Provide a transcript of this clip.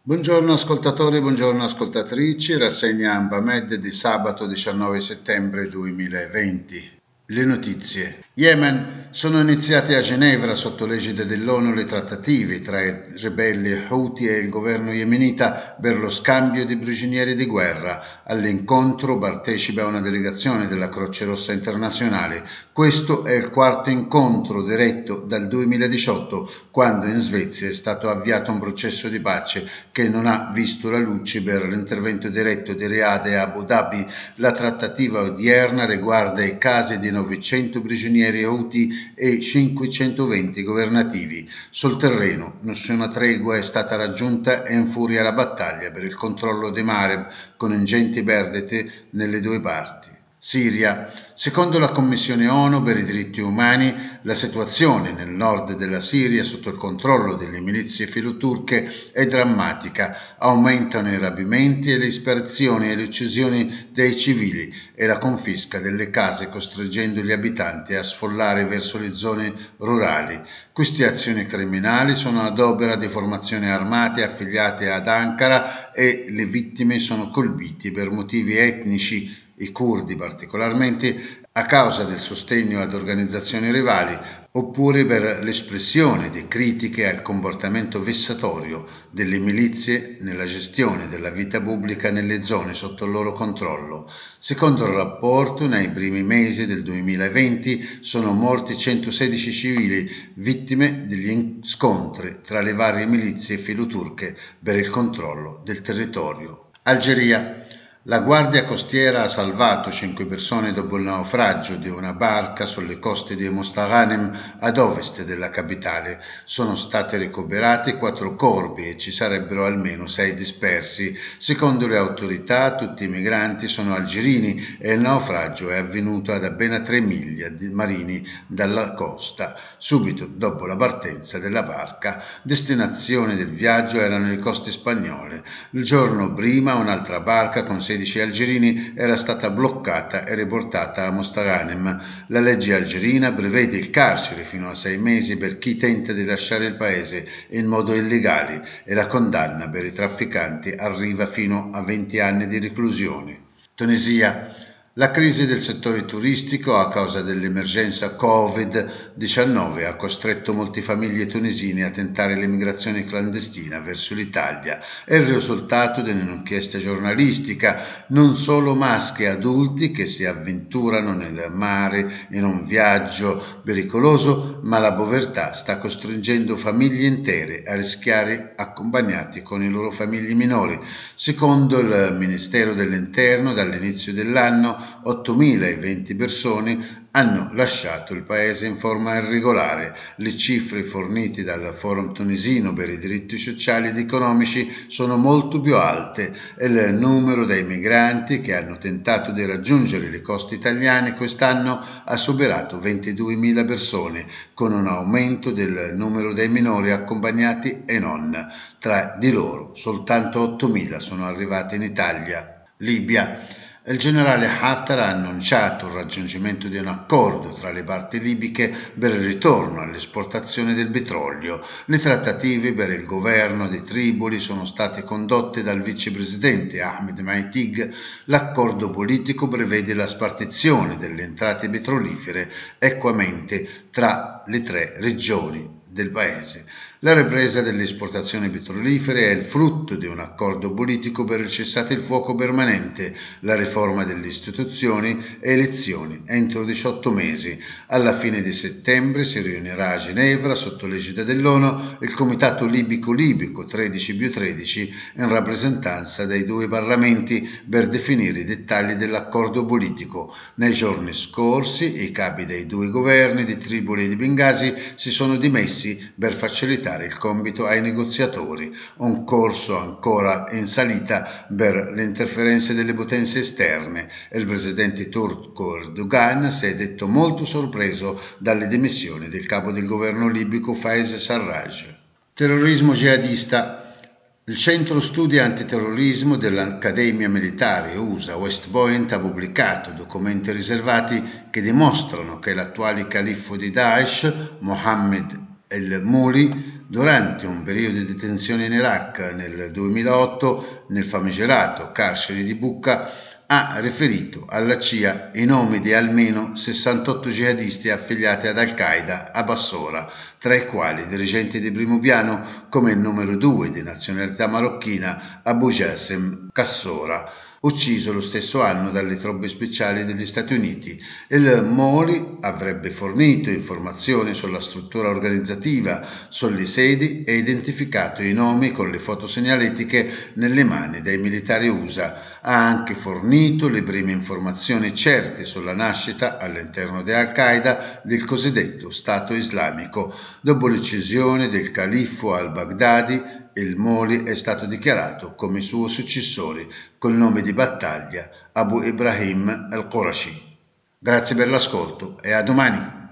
Buongiorno ascoltatori, buongiorno ascoltatrici, rassegna Ambamed di sabato 19 settembre 2020. Le notizie. Yemen. Sono iniziate a Ginevra sotto l'egida dell'ONU le trattative tra i ribelli Houthi e il governo yemenita per lo scambio di prigionieri di guerra. All'incontro partecipa una delegazione della Croce Rossa Internazionale. Questo è il quarto incontro diretto dal 2018, quando in Svezia è stato avviato un processo di pace che non ha visto la luce per l'intervento diretto di Riyadh e Abu Dhabi. La trattativa odierna riguarda i casi di 900 prigionieri Houthi e 520 governativi. Sul terreno nessuna tregua è stata raggiunta e infuria la battaglia per il controllo di Mareb, con ingenti perdite nelle due parti. Siria. Secondo la Commissione ONU per i diritti umani, la situazione nel nord della Siria sotto il controllo delle milizie filoturche è drammatica. Aumentano i rapimenti e le disperazioni e le uccisioni dei civili e la confisca delle case, costringendo gli abitanti a sfollare verso le zone rurali. Queste azioni criminali sono ad opera di formazioni armate affiliate ad Ankara e le vittime sono colpite per motivi etnici, i curdi particolarmente, a causa del sostegno ad organizzazioni rivali, oppure per l'espressione di critiche al comportamento vessatorio delle milizie nella gestione della vita pubblica nelle zone sotto il loro controllo. Secondo il rapporto, nei primi mesi del 2020 sono morti 116 civili vittime degli scontri tra le varie milizie filoturche per il controllo del territorio. Algeria. La Guardia Costiera ha salvato 5 persone dopo il naufragio di una barca sulle coste di Mostaganem ad ovest della capitale. Sono state recuperate 4 corpi e ci sarebbero almeno 6 dispersi. Secondo le autorità, tutti i migranti sono algerini e il naufragio è avvenuto ad appena 3 miglia marini dalla costa, subito dopo la partenza della barca. Destinazione del viaggio erano le coste spagnole. Il giorno prima un'altra barca con 16 algerini era stata bloccata e riportata a Mostaganem. La legge algerina prevede il carcere fino a 6 mesi per chi tenta di lasciare il paese in modo illegale e la condanna per i trafficanti arriva fino a 20 anni di reclusione. Tunisia. La crisi del settore turistico a causa dell'emergenza Covid-19 ha costretto molte famiglie tunisine a tentare l'emigrazione clandestina verso l'Italia. È il risultato di un'inchiesta giornalistica. Non solo maschi adulti che si avventurano nel mare in un viaggio pericoloso, ma la povertà sta costringendo famiglie intere a rischiare accompagnati con i loro figli minori. Secondo il Ministero dell'Interno, dall'inizio dell'anno 8.020 persone hanno lasciato il paese in forma irregolare. Le cifre fornite dal Forum tunisino per i diritti sociali ed economici sono molto più alte e il numero dei migranti che hanno tentato di raggiungere le coste italiane quest'anno ha superato 22.000 persone, con un aumento del numero dei minori accompagnati e non. Tra di loro soltanto 8.000 sono arrivati in Italia. Libia. Il generale Haftar ha annunciato il raggiungimento di un accordo tra le parti libiche per il ritorno all'esportazione del petrolio. Le trattative per il governo di Tripoli sono state condotte dal vicepresidente Ahmed Maitig. L'accordo politico prevede la spartizione delle entrate petrolifere equamente tra le 3 regioni del paese. La ripresa delle esportazioni petrolifere è il frutto di un accordo politico per il cessate il fuoco permanente, la riforma delle istituzioni e elezioni entro 18 mesi. Alla fine di settembre si riunirà a Ginevra, sotto l'egida dell'ONU, il Comitato Libico 13+13 in rappresentanza dei 2 parlamenti per definire i dettagli dell'accordo politico. Nei giorni scorsi i capi dei 2 governi di Tripoli e di Bengasi si sono dimessi per facilitare il compito ai negoziatori, un corso ancora in salita per le interferenze delle potenze esterne. Il presidente turco Erdogan si è detto molto sorpreso dalle dimissioni del capo del governo libico Fayez Sarraj. Terrorismo jihadista. Il Centro Studi Antiterrorismo dell'Accademia Militare USA West Point ha pubblicato documenti riservati che dimostrano che l'attuale califfo di Daesh, Mohammed El Muli, durante un periodo di detenzione in Iraq nel 2008 nel famigerato carcere di Bucca, ha riferito alla CIA i nomi di almeno 68 jihadisti affiliati ad Al-Qaeda a Bassora, tra i quali dirigenti di primo piano come il numero 2 di nazionalità marocchina Abu Jasem Kassora, ucciso lo stesso anno dalle truppe speciali degli Stati Uniti. Il Moli avrebbe fornito informazioni sulla struttura organizzativa, sulle sedi e identificato i nomi con le foto segnaletiche nelle mani dei militari USA. Ha anche fornito le prime informazioni certe sulla nascita all'interno di Al-Qaeda del cosiddetto Stato Islamico. Dopo l'uccisione del califfo al-Baghdadi, il Moli è stato dichiarato come suo successore col nome di battaglia Abu Ibrahim al-Qurashi. Grazie per l'ascolto e a domani!